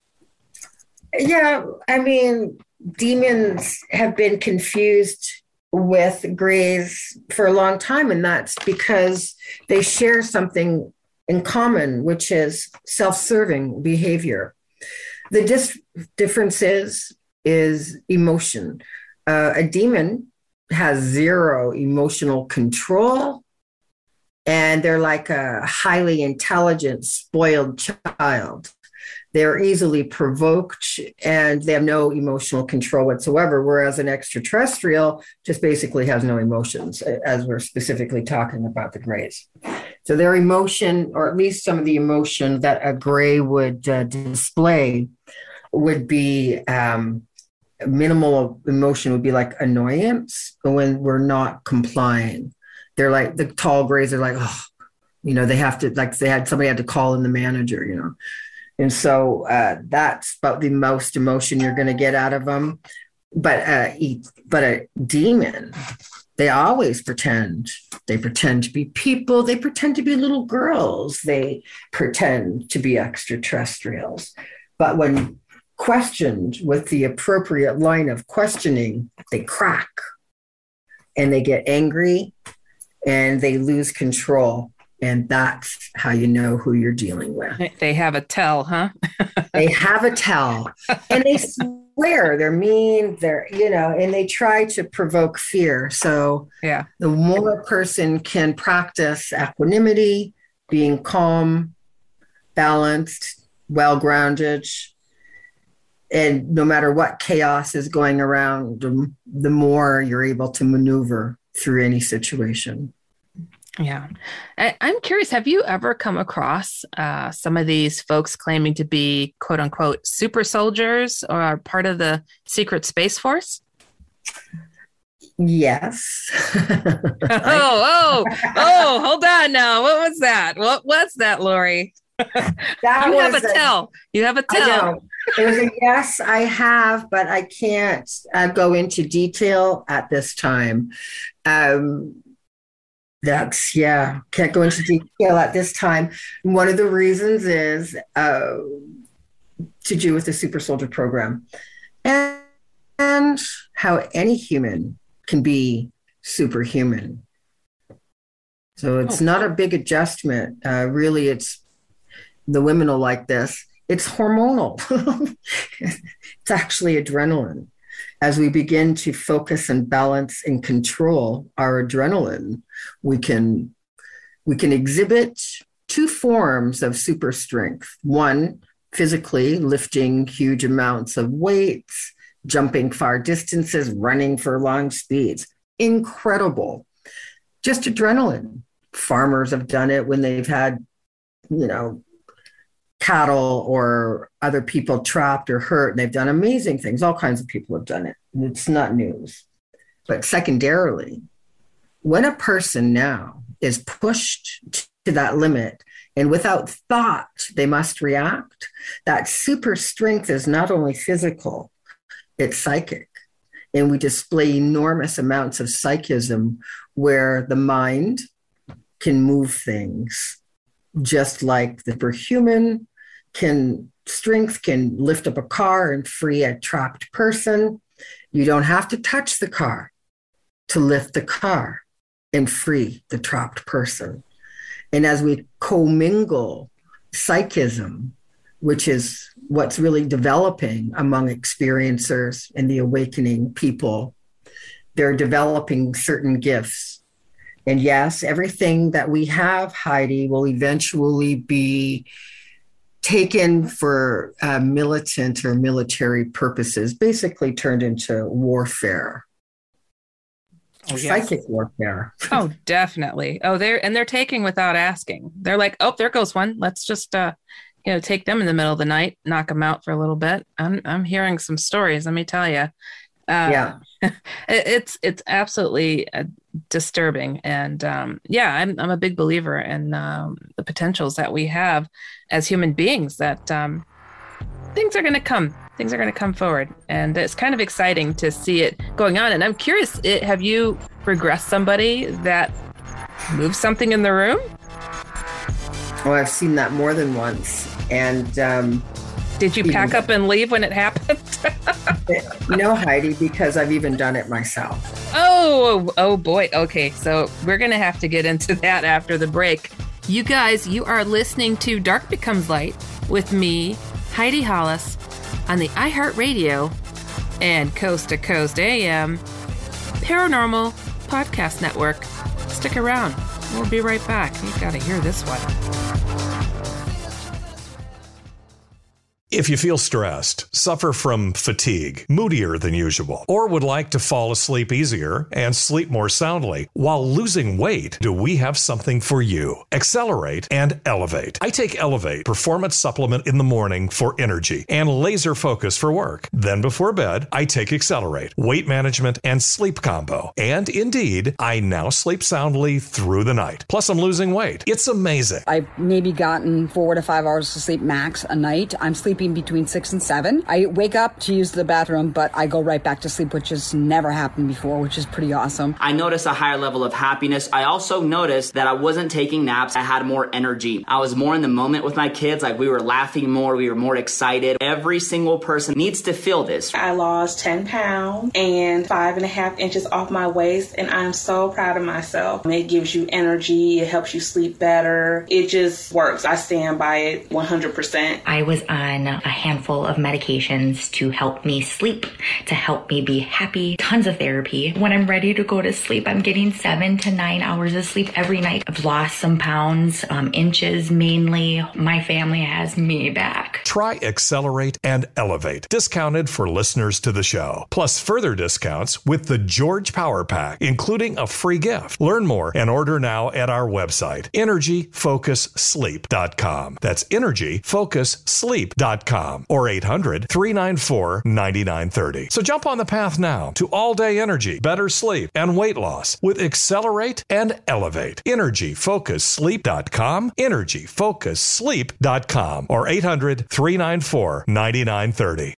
Yeah, I mean, demons have been confused with grays for a long time, and that's because they share something in common, which is self-serving behavior. The dis- difference is, is emotion. Uh, a demon has zero emotional control, and they're like a highly intelligent, spoiled child. They're easily provoked and they have no emotional control whatsoever, whereas an extraterrestrial just basically has no emotions, as we're specifically talking about the grays. So their emotion, or at least some of the emotion that a gray would uh, display, would be um, minimal emotion, would be like annoyance when we're not complying. They're like, the tall grays are like, oh, you know, they have to, like they had, somebody had to call in the manager, you know. And so uh, that's about the most emotion you're going to get out of them. But uh, but a demon, they always pretend. They pretend to be people. They pretend to be little girls. They pretend to be extraterrestrials. But when questioned with the appropriate line of questioning, they crack and they get angry and they lose control. And that's how you know who you're dealing with. They have a tell, huh? They have a tell. And they swear, they're mean, they're, you know, and they try to provoke fear. So yeah, the more a person can practice equanimity, being calm, balanced, well-grounded, and no matter what chaos is going around, the more you're able to maneuver through any situation. Yeah. I, I'm curious, have you ever come across uh, some of these folks claiming to be quote unquote super soldiers or are part of the secret space force? Yes. oh, oh, oh, hold on now. What was that? What was that, Lori? That you have a, a tell. You have a tell. It was a yes, I have, but I can't uh, go into detail at this time. Um, That's, yeah, can't go into detail at this time. One of the reasons is uh, to do with the Super Soldier Program and, and how any human can be superhuman. So it's oh. not a big adjustment. Uh, really, it's, the women will like this. It's hormonal. It's actually adrenaline. As we begin to focus and balance and control our adrenaline, we can we can exhibit two forms of super strength. One, physically lifting huge amounts of weights, jumping far distances, running for long speeds. Incredible. Just adrenaline. Farmers have done it when they've had, you know, cattle or other people trapped or hurt, and they've done amazing things. All kinds of people have done it. It's not news. But secondarily, when a person now is pushed to that limit and without thought, they must react, that super strength is not only physical, it's psychic. And we display enormous amounts of psychism where the mind can move things, just like the superhuman can strength can lift up a car and free a trapped person. You don't have to touch the car to lift the car and free the trapped person. And as we commingle psychism, which is what's really developing among experiencers and the awakening people, they're developing certain gifts. And yes, everything that we have, Heidi, will eventually be taken for uh, militant or military purposes, basically turned into warfare. Oh, yes. Psychic warfare. Oh, definitely. Oh, they're and they're taking without asking. They're like, oh, there goes one. Let's just, uh, you know, take them in the middle of the night, knock them out for a little bit. I'm I'm hearing some stories. Let me tell you. Uh, yeah, it, it's it's absolutely uh, disturbing, and um, yeah, I'm I'm a big believer in um, the potentials that we have as human beings. That um, things are going to come, things are going to come forward, and it's kind of exciting to see it going on. And I'm curious, it, have you regressed somebody that moved something in the room? Oh, I've seen that more than once, and. Um, Did you pack up and leave when it happened? No, Heidi, because I've even done it myself. Oh, oh boy. Okay, so we're going to have to get into that after the break. You guys, you are listening to Dark Becomes Light with me, Heidi Hollis, on the iHeartRadio and Coast to Coast A M Paranormal Podcast Network. Stick around. We'll be right back. You've got to hear this one. If you feel stressed, suffer from fatigue, moodier than usual, or would like to fall asleep easier and sleep more soundly while losing weight, do we have something for you? Accelerate and Elevate. I take Elevate Performance Supplement in the morning for energy and laser focus for work. Then before bed, I take Accelerate, weight management, and sleep combo. And indeed, I now sleep soundly through the night. Plus, I'm losing weight. It's amazing. I've maybe gotten four to five hours of sleep max a night. I'm sleeping between six and seven. I wake up to use the bathroom, but I go right back to sleep, which has never happened before, which is pretty awesome. I noticed a higher level of happiness. I also noticed that I wasn't taking naps. I had more energy. I was more in the moment with my kids. Like, we were laughing more. We were more excited. Every single person needs to feel this. I lost ten pounds and five and a half inches off my waist, and I'm so proud of myself. It gives you energy. It helps you sleep better. It just works. I stand by it one hundred percent. I was on a handful of medications to help me sleep, to help me be happy, tons of therapy. When I'm ready to go to sleep, I'm getting seven to nine hours of sleep every night. I've lost some pounds, um, inches mainly. My family has me back. Try Accelerate and Elevate, discounted for listeners to the show. Plus further discounts with the George Power Pack, including a free gift. Learn more and order now at our website, energy focus sleep dot com. That's energy focus sleep dot com or eight hundred, three nine four, nine nine three zero. So jump on the path now to all-day energy, better sleep, and weight loss with Accelerate and Elevate. energy focus sleep dot com, energy focus sleep dot com or eight hundred, three nine four, nine nine three zero.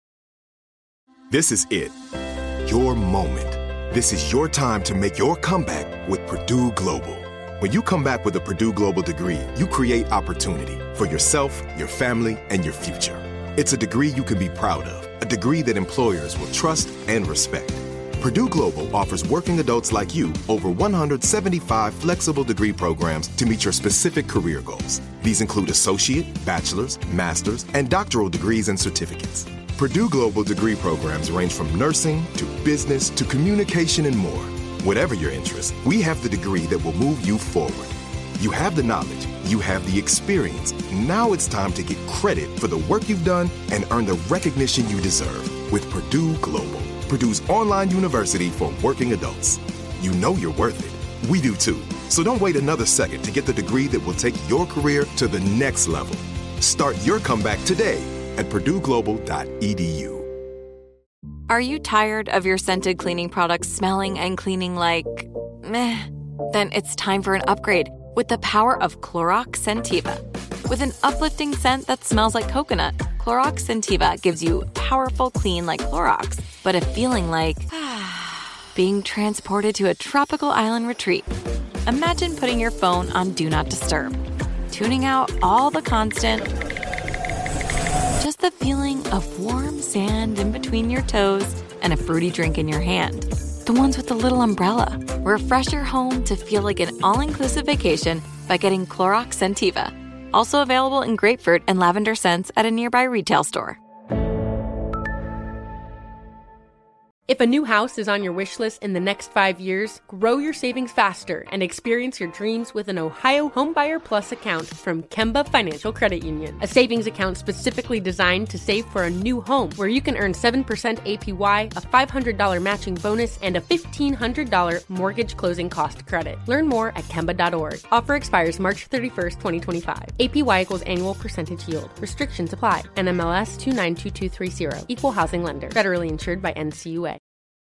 This is it. Your moment. This is your time to make your comeback with Purdue Global. When you come back with a Purdue Global degree, you create opportunity for yourself, your family, and your future. It's a degree you can be proud of, a degree that employers will trust and respect. Purdue Global offers working adults like you over one hundred seventy-five flexible degree programs to meet your specific career goals. These include associate, bachelor's, master's, and doctoral degrees and certificates. Purdue Global degree programs range from nursing to business to communication and more. Whatever your interest, we have the degree that will move you forward. You have the knowledge, you have the experience. Now it's time to get credit for the work you've done and earn the recognition you deserve with Purdue Global, Purdue's online university for working adults. You know you're worth it. We do too. So don't wait another second to get the degree that will take your career to the next level. Start your comeback today at purdue global dot e d u. Are you tired of your scented cleaning products smelling and cleaning like meh? Then it's time for an upgrade with the power of Clorox Scentiva. With an uplifting scent that smells like coconut, Clorox Scentiva gives you powerful clean like Clorox, but a feeling like being transported to a tropical island retreat. Imagine putting your phone on Do Not Disturb, tuning out all the constant, just the feeling of warm sand in between your toes and a fruity drink in your hand. The ones with the little umbrella. Refresh your home to feel like an all-inclusive vacation by getting Clorox Scentiva. Also available in grapefruit and lavender scents at a nearby retail store. If a new house is on your wish list in the next five years, grow your savings faster and experience your dreams with an Ohio Homebuyer Plus account from Kemba Financial Credit Union. A savings account specifically designed to save for a new home, where you can earn seven percent A P Y, a five hundred dollars matching bonus, and a fifteen hundred dollars mortgage closing cost credit. Learn more at kemba dot org. Offer expires March thirty-first, twenty twenty-five. A P Y equals annual percentage yield. Restrictions apply. N M L S two nine two two three zero. Equal housing lender. Federally insured by N C U A.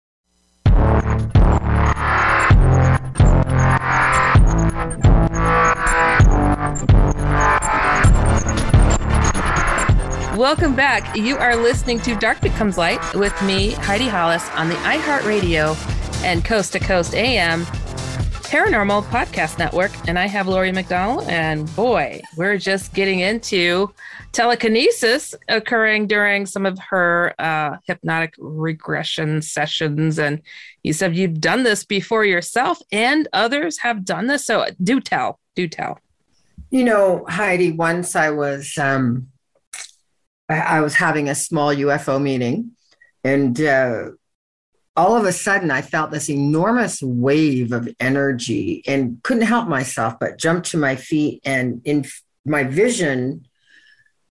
Welcome back. You are listening to Dark Becomes Light with me, Heidi Hollis, on the iHeartRadio and Coast to Coast A M Paranormal Podcast Network. And I have Lori McDonald, and boy, we're just getting into telekinesis occurring during some of her uh, hypnotic regression sessions. And you said you've done this before yourself, and others have done this. So do tell, do tell. You know, Heidi, once I was... Um, I was having a small U F O meeting, and uh, all of a sudden I felt this enormous wave of energy and couldn't help myself but jumped to my feet. And in my vision,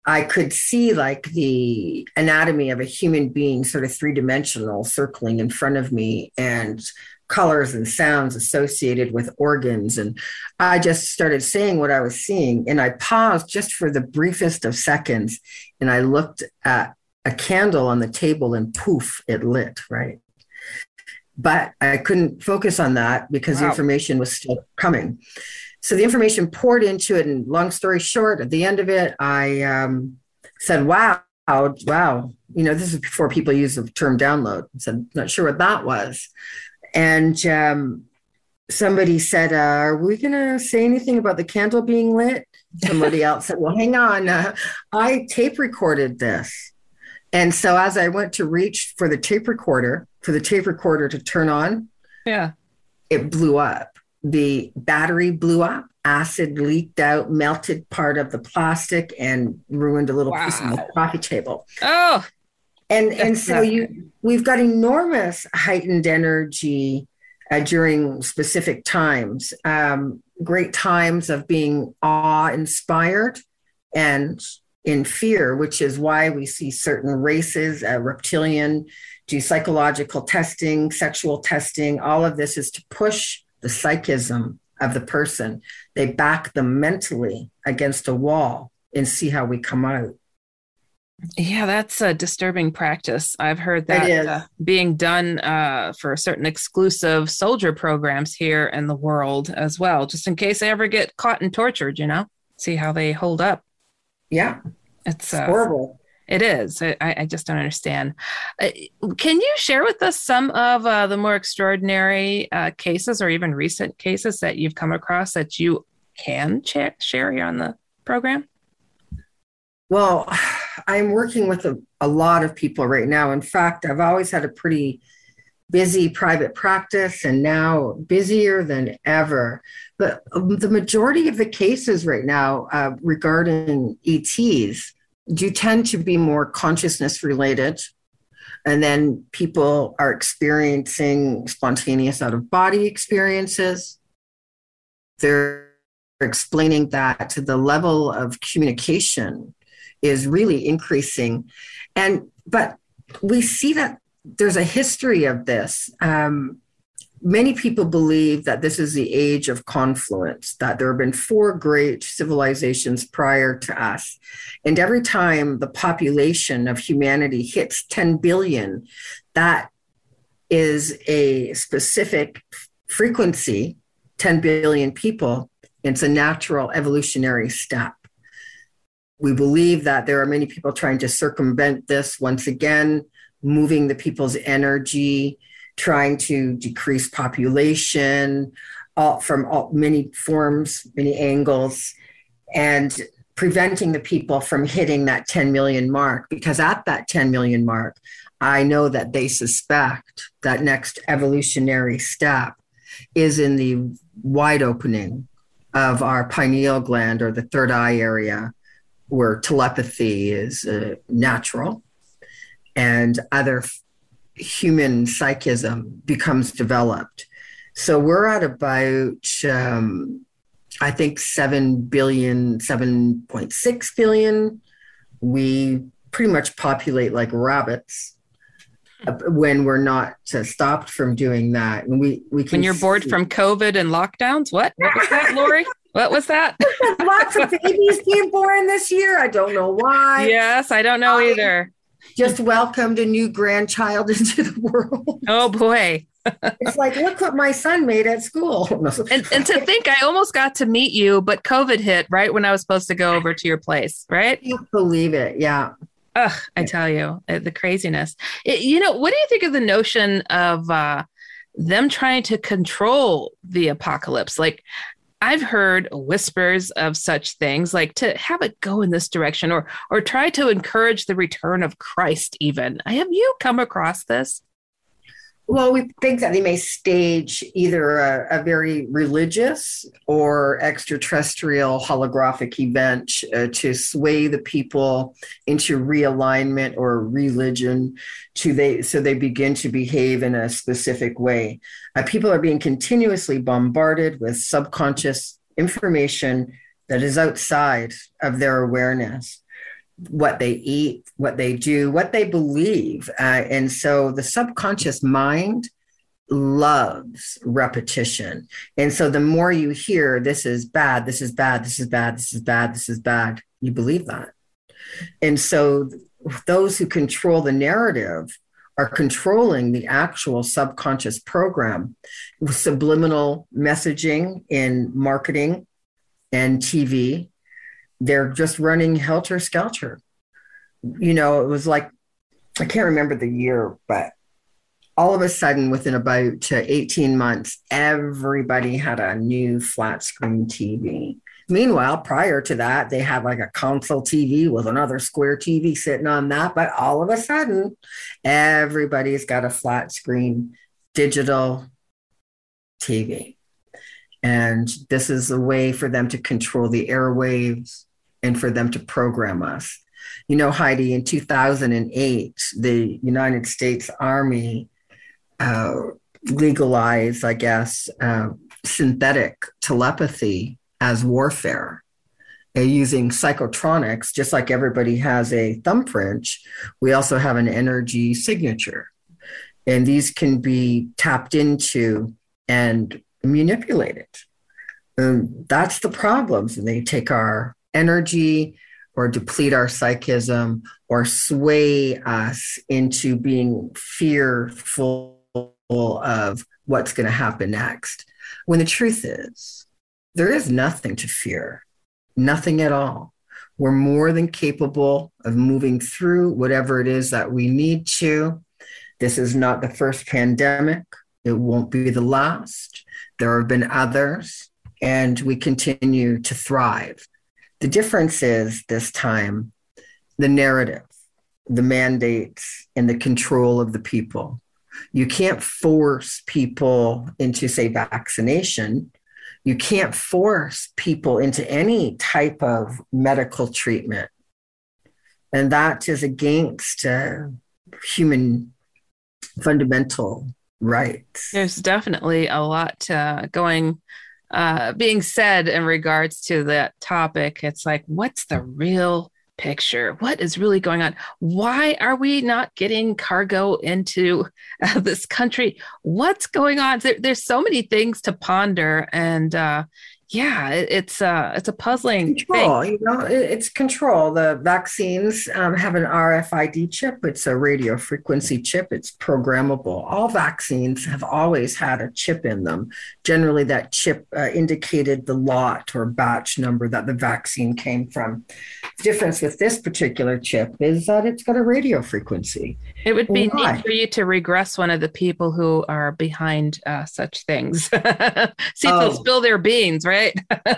I could see like the anatomy of a human being, sort of three-dimensional, circling in front of me, and colors and sounds associated with organs. And I just started saying what I was seeing. And I paused just for the briefest of seconds. And I looked at a candle on the table and poof, it lit, right? But I couldn't focus on that because wow. the information was still coming. So the information poured into it. And long story short, at the end of it, I um, said, wow, wow. You know, this is before people use the term download. I said, not sure what that was. And um, somebody said, uh, are we going to say anything about the candle being lit? Somebody else said, well, hang on. Uh, I tape recorded this. And so as I went to reach for the tape recorder, for the tape recorder to turn on, yeah, it blew up. The battery blew up. Acid leaked out, melted part of the plastic, and ruined a little wow. piece of the coffee table. Oh, And and so you, we've got enormous heightened energy uh, during specific times, um, great times of being awe-inspired and in fear, which is why we see certain races, uh, reptilian, do psychological testing, sexual testing. All of this is to push the psychism of the person. They back them mentally against a wall and see how we come out. Yeah, that's a disturbing practice. I've heard that uh, being done uh, for certain exclusive soldier programs here in the world as well, just in case they ever get caught and tortured, you know, see how they hold up. Yeah, it's uh, horrible. It is. I, I just don't understand. Uh, can you share with us some of uh, the more extraordinary uh, cases or even recent cases that you've come across that you can ch- share here on the program? Well, I'm working with a, a lot of people right now. In fact, I've always had a pretty busy private practice and now busier than ever. But the majority of the cases right now uh, regarding E Ts do tend to be more consciousness related. And then people are experiencing spontaneous out-of-body experiences. They're explaining that to the level of communication is really increasing. And, but we see that there's a history of this. Um, many people believe that this is the age of confluence, that there have been four great civilizations prior to us. And every time the population of humanity hits ten billion, that is a specific frequency, ten billion people. It's a natural evolutionary step. We believe that there are many people trying to circumvent this once again, moving the people's energy, trying to decrease population all, from all, many forms, many angles, and preventing the people from hitting that ten million mark. Because at that ten million mark, I know that they suspect that next evolutionary step is in the wide opening of our pineal gland or the third eye area, where telepathy is uh, natural and other f- human psychism becomes developed. So we're at about, um, I think, seven billion, seven point six billion. We pretty much populate like rabbits uh, when we're not uh, stopped from doing that. And we, we can when you're bored see- from COVID and lockdowns? What? What was that, Lori? What was that? Lots of babies being born this year. I don't know why. Yes, I don't know I either. Just welcomed a new grandchild into the world. Oh, boy. It's like, look what my son made at school. and, and to think I almost got to meet you, but COVID hit right when I was supposed to go over to your place, right? I can't believe it. Yeah. Ugh, I tell you, the craziness. It, you know, what do you think of the notion of uh, them trying to control the apocalypse? Like, I've heard whispers of such things, like to have it go in this direction or or try to encourage the return of Christ even. Have you come across this? Well, we think that they may stage either a, a very religious or extraterrestrial holographic event uh, to sway the people into realignment or religion, to they so they begin to behave in a specific way. Uh, people are being continuously bombarded with subconscious information that is outside of their awareness. what they eat, what they do, what they believe. Uh, and so the subconscious mind loves repetition. And so the more you hear, this is bad, this is bad, this is bad, this is bad, this is bad, you believe that. And so those who control the narrative are controlling the actual subconscious program with subliminal messaging in marketing and T V. They're just running helter skelter. You know, it was like, I can't remember the year, but all of a sudden within about eighteen months, everybody had a new flat screen T V. Meanwhile, prior to that, they had like a console T V with another square T V sitting on that. But all of a sudden, everybody's got a flat screen digital T V. And this is a way for them to control the airwaves and for them to program us. You know, Heidi, in two thousand eight, the United States Army uh, legalized, I guess, uh, synthetic telepathy as warfare, uh, using psychotronics. Just like everybody has a thumbprint, we also have an energy signature. And these can be tapped into and manipulated. Um, that's the problems. And they take our energy or deplete our psychism or sway us into being fearful of what's going to happen next. When the truth is, there is nothing to fear, nothing at all. We're more than capable of moving through whatever it is that we need to. This is not the first pandemic. It won't be the last. There have been others, and we continue to thrive. The difference is this time, the narrative, the mandates, and the control of the people. You can't force people into, say, vaccination. You can't force people into any type of medical treatment. And that is against uh, human fundamental rights. There's definitely a lot uh, going Uh, being said in regards to that topic. It's like, what's the real picture? What is really going on? Why are we not getting cargo into uh, this country? What's going on? There, there's so many things to ponder, and uh, yeah, it, it's uh, it's a puzzling control. thing. You know, it, it's control. The vaccines um, have an R F I D chip. It's a radio frequency chip. It's programmable. All vaccines have always had a chip in them. Generally, that chip uh, indicated the lot or batch number that the vaccine came from. The difference with this particular chip is that it's got a radio frequency. It would be Why? neat for you to regress one of the people who are behind uh, such things. See if Oh. they'll spill their beans, right?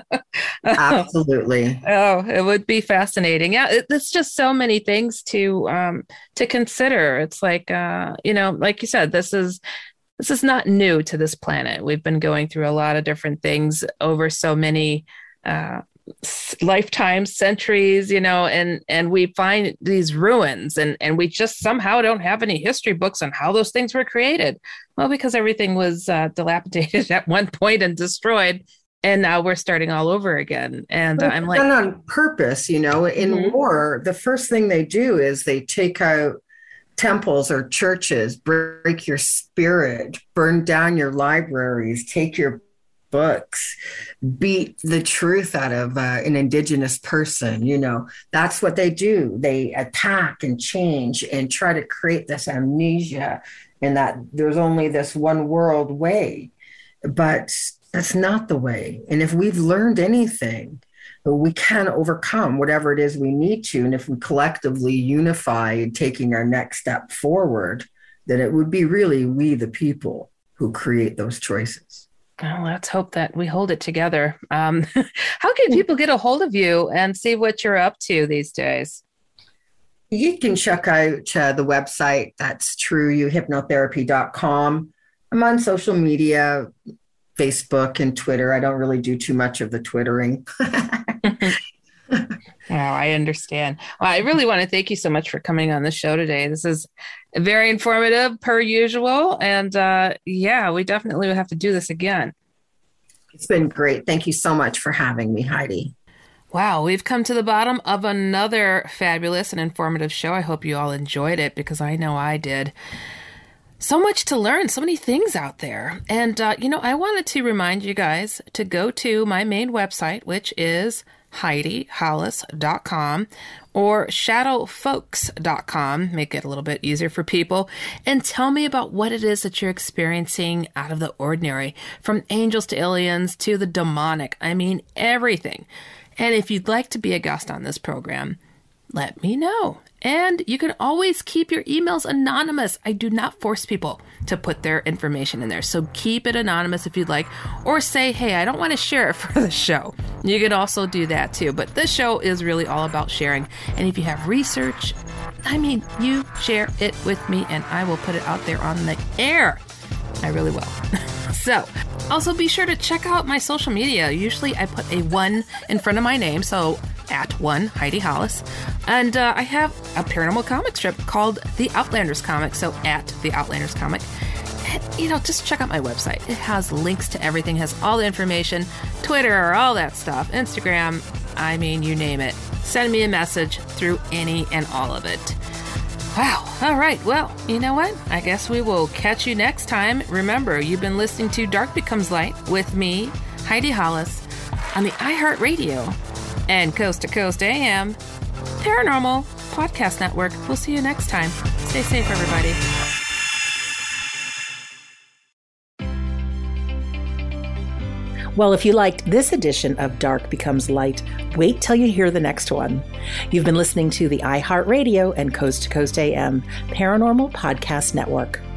Absolutely. Oh, it would be fascinating. Yeah, it, it's just so many things to um, to consider. It's like uh, you know, like you said, this is this is not new to this planet. We've been going through a lot of different things over so many uh, lifetimes, centuries, you know, and and we find these ruins, and and we just somehow don't have any history books on how those things were created. Well, because everything was uh, dilapidated at one point and destroyed. And now we're starting all over again. And uh, I'm like, done on purpose, you know, in Mhm. war, the first thing they do is they take out temples or churches, break your spirit, burn down your libraries, take your books, beat the truth out of uh, an indigenous person. You know, that's what they do. They attack and change and try to create this amnesia and that there's only this one world way. But that's not the way. And if we've learned anything, we can overcome whatever it is we need to. And if we collectively unify taking our next step forward, then it would be really we, the people, who create those choices. well, let's hope that we hold it together. Um, how can people get a hold of you and see what you're up to these days? You can check out uh, the website. That's true you hypnotherapy dot com. I'm on social media, Facebook and Twitter. I don't really do too much of the Twittering. Oh, I understand. Well, I really want to thank you so much for coming on the show today. This is very informative per usual. And uh, yeah, we definitely will have to do this again. It's been great. Thank you so much for having me, Heidi. Wow, we've come to the bottom of another fabulous and informative show. I hope you all enjoyed it because I know I did. So much to learn, so many things out there. And, uh, you know, I wanted to remind you guys to go to my main website, which is Heidi Hollis dot com or shadow folks dot com, make it a little bit easier for people, and tell me about what it is that you're experiencing out of the ordinary, from angels to aliens to the demonic. I mean, everything. And if you'd like to be a guest on this program, let me know. And you can always keep your emails anonymous. I do not force people to put their information in there. So keep it anonymous if you'd like. Or say, hey, I don't want to share it for the show. You can also do that too. But this show is really all about sharing. And if you have research, I mean, you share it with me and I will put it out there on the air. I really will. So, also be sure to check out my social media. Usually I put a one in front of my name, so at one, Heidi Hollis. And uh, I have a paranormal comic strip called The Outlanders Comic, so at The Outlanders Comic. And, you know, just check out my website. It has links to everything, has all the information, Twitter, all that stuff, Instagram, I mean, you name it. Send me a message through any and all of it. Wow. All right. Well, you know what? I guess we will catch you next time. Remember, you've been listening to Dark Becomes Light with me, Heidi Hollis, on the iHeartRadio and Coast to Coast A M Paranormal Podcast Network. We'll see you next time. Stay safe, everybody. Well, if you liked this edition of Dark Becomes Light, wait till you hear the next one. You've been listening to the iHeartRadio and Coast to Coast A M Paranormal Podcast Network.